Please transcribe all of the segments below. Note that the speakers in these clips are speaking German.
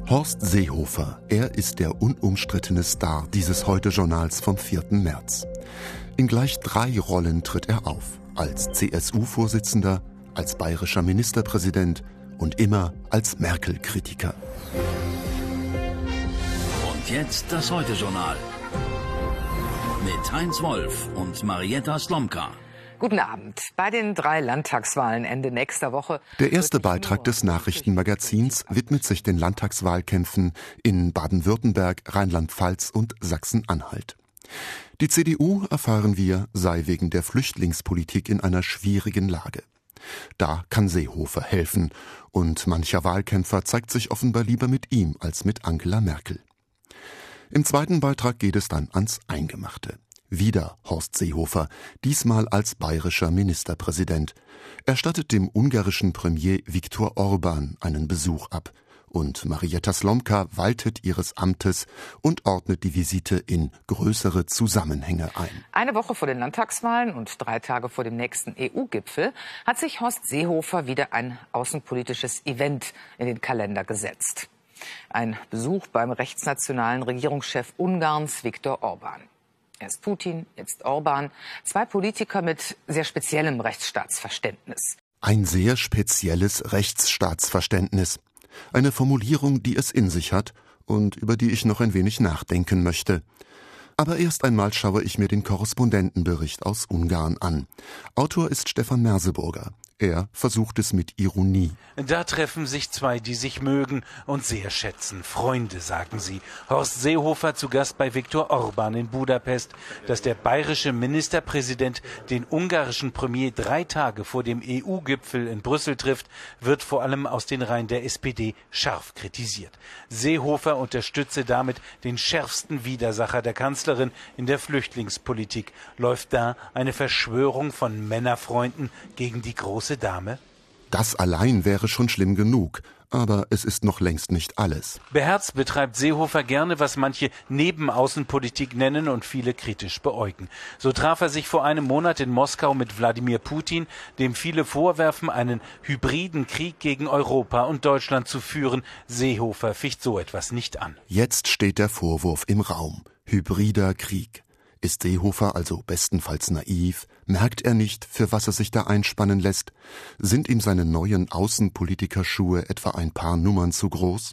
Horst Seehofer, er ist der unumstrittene Star dieses Heute-Journals vom 4. März. In gleich 3 Rollen tritt er auf. Als CSU-Vorsitzender, als bayerischer Ministerpräsident und immer als Merkel-Kritiker. Und jetzt das Heute-Journal. Mit Heinz Wolf und Marietta Slomka. Guten Abend. Bei den 3 Landtagswahlen Ende nächster Woche. Der erste Beitrag des Nachrichtenmagazins widmet sich den Landtagswahlkämpfen in Baden-Württemberg, Rheinland-Pfalz und Sachsen-Anhalt. Die CDU, erfahren wir, sei wegen der Flüchtlingspolitik in einer schwierigen Lage. Da kann Seehofer helfen und mancher Wahlkämpfer zeigt sich offenbar lieber mit ihm als mit Angela Merkel. Im zweiten Beitrag geht es dann ans Eingemachte. Wieder Horst Seehofer, diesmal als bayerischer Ministerpräsident. Er stattet dem ungarischen Premier Viktor Orban einen Besuch ab. Und Marietta Slomka waltet ihres Amtes und ordnet die Visite in größere Zusammenhänge ein. Eine Woche vor den Landtagswahlen und 3 Tage vor dem nächsten EU-Gipfel hat sich Horst Seehofer wieder ein außenpolitisches Event in den Kalender gesetzt. Ein Besuch beim rechtsnationalen Regierungschef Ungarns Viktor Orban. Erst Putin, jetzt Orban. 2 Politiker mit sehr speziellem Rechtsstaatsverständnis. Ein sehr spezielles Rechtsstaatsverständnis. Eine Formulierung, die es in sich hat und über die ich noch ein wenig nachdenken möchte. Aber erst einmal schaue ich mir den Korrespondentenbericht aus Ungarn an. Autor ist Stefan Merseburger. Er versucht es mit Ironie. Da treffen sich 2, die sich mögen und sehr schätzen. Freunde, sagen sie. Horst Seehofer zu Gast bei Viktor Orban in Budapest. Dass der bayerische Ministerpräsident den ungarischen Premier 3 Tage vor dem EU-Gipfel in Brüssel trifft, wird vor allem aus den Reihen der SPD scharf kritisiert. Seehofer unterstütze damit den schärfsten Widersacher der Kanzlerin in der Flüchtlingspolitik. Läuft da eine Verschwörung von Männerfreunden gegen die große Dame? Das allein wäre schon schlimm genug, aber es ist noch längst nicht alles. Beherzt betreibt Seehofer gerne, was manche Nebenaußenpolitik nennen und viele kritisch beäugen. So traf er sich vor einem Monat in Moskau mit Wladimir Putin, dem viele vorwerfen, einen hybriden Krieg gegen Europa und Deutschland zu führen. Seehofer ficht so etwas nicht an. Jetzt steht der Vorwurf im Raum. Hybrider Krieg. Ist Seehofer also bestenfalls naiv? Merkt er nicht, für was er sich da einspannen lässt? Sind ihm seine neuen Außenpolitikerschuhe etwa ein paar Nummern zu groß?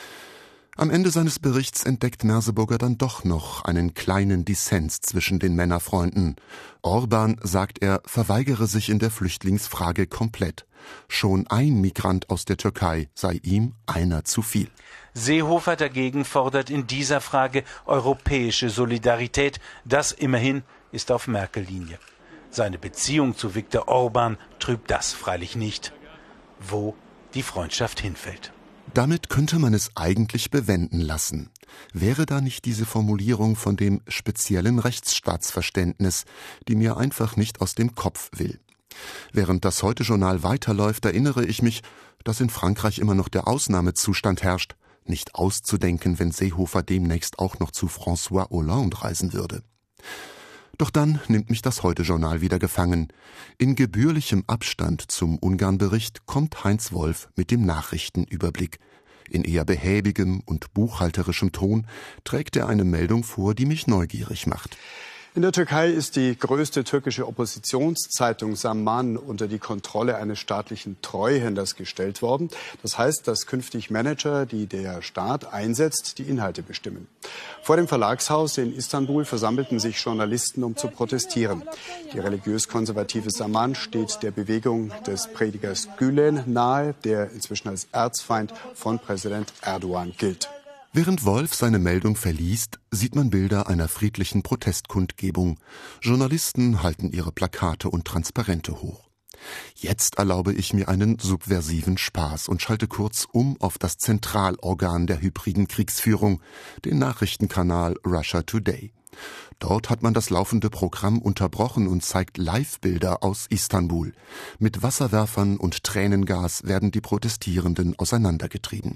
Am Ende seines Berichts entdeckt Merseburger dann doch noch einen kleinen Dissens zwischen den Männerfreunden. Orban, sagt er, verweigere sich in der Flüchtlingsfrage komplett. Schon ein Migrant aus der Türkei sei ihm einer zu viel. Seehofer dagegen fordert in dieser Frage europäische Solidarität. Das immerhin ist auf Merkel-Linie. Seine Beziehung zu Viktor Orban trübt das freilich nicht. Wo die Freundschaft hinfällt. Damit könnte man es eigentlich bewenden lassen. Wäre da nicht diese Formulierung von dem speziellen Rechtsstaatsverständnis, die mir einfach nicht aus dem Kopf will? Während das Heute-Journal weiterläuft, erinnere ich mich, dass in Frankreich immer noch der Ausnahmezustand herrscht. Nicht auszudenken, wenn Seehofer demnächst auch noch zu François Hollande reisen würde. Doch dann nimmt mich das Heute-Journal wieder gefangen. In gebührlichem Abstand zum Ungarn-Bericht kommt Heinz Wolf mit dem Nachrichtenüberblick. In eher behäbigem und buchhalterischem Ton trägt er eine Meldung vor, die mich neugierig macht. In der Türkei ist die größte türkische Oppositionszeitung Zaman unter die Kontrolle eines staatlichen Treuhänders gestellt worden. Das heißt, dass künftig Manager, die der Staat einsetzt, die Inhalte bestimmen. Vor dem Verlagshaus in Istanbul versammelten sich Journalisten, um zu protestieren. Die religiös-konservative Zaman steht der Bewegung des Predigers Gülen nahe, der inzwischen als Erzfeind von Präsident Erdogan gilt. Während Wolf seine Meldung verliest, sieht man Bilder einer friedlichen Protestkundgebung. Journalisten halten ihre Plakate und Transparente hoch. Jetzt erlaube ich mir einen subversiven Spaß und schalte kurz um auf das Zentralorgan der hybriden Kriegsführung, den Nachrichtenkanal Russia Today. Dort hat man das laufende Programm unterbrochen und zeigt Live-Bilder aus Istanbul. Mit Wasserwerfern und Tränengas werden die Protestierenden auseinandergetrieben.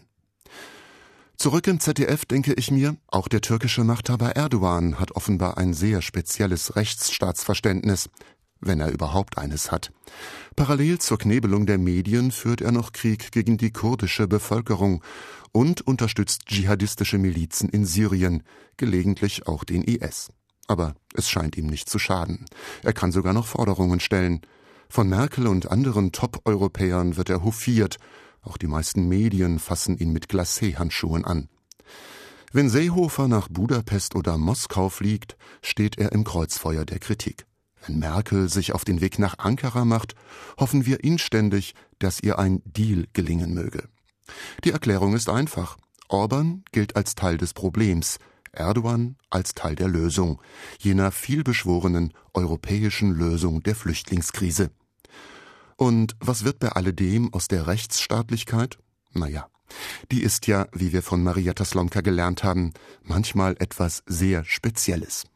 Zurück im ZDF denke ich mir, auch der türkische Machthaber Erdogan hat offenbar ein sehr spezielles Rechtsstaatsverständnis. wenn er überhaupt eines hat. Parallel zur Knebelung der Medien führt er noch Krieg gegen die kurdische Bevölkerung und unterstützt dschihadistische Milizen in Syrien, gelegentlich auch den IS. Aber es scheint ihm nicht zu schaden. Er kann sogar noch Forderungen stellen. Von Merkel und anderen Top-Europäern wird er hofiert. Auch die meisten Medien fassen ihn mit Glacé-Handschuhen an. Wenn Seehofer nach Budapest oder Moskau fliegt, steht er im Kreuzfeuer der Kritik. Wenn Merkel sich auf den Weg nach Ankara macht, hoffen wir inständig, dass ihr ein Deal gelingen möge. Die Erklärung ist einfach. Orbán gilt als Teil des Problems, Erdogan als Teil der Lösung, jener vielbeschworenen europäischen Lösung der Flüchtlingskrise. Und was wird bei alledem aus der Rechtsstaatlichkeit? Naja, die ist ja, wie wir von Marietta Slomka gelernt haben, manchmal etwas sehr Spezielles.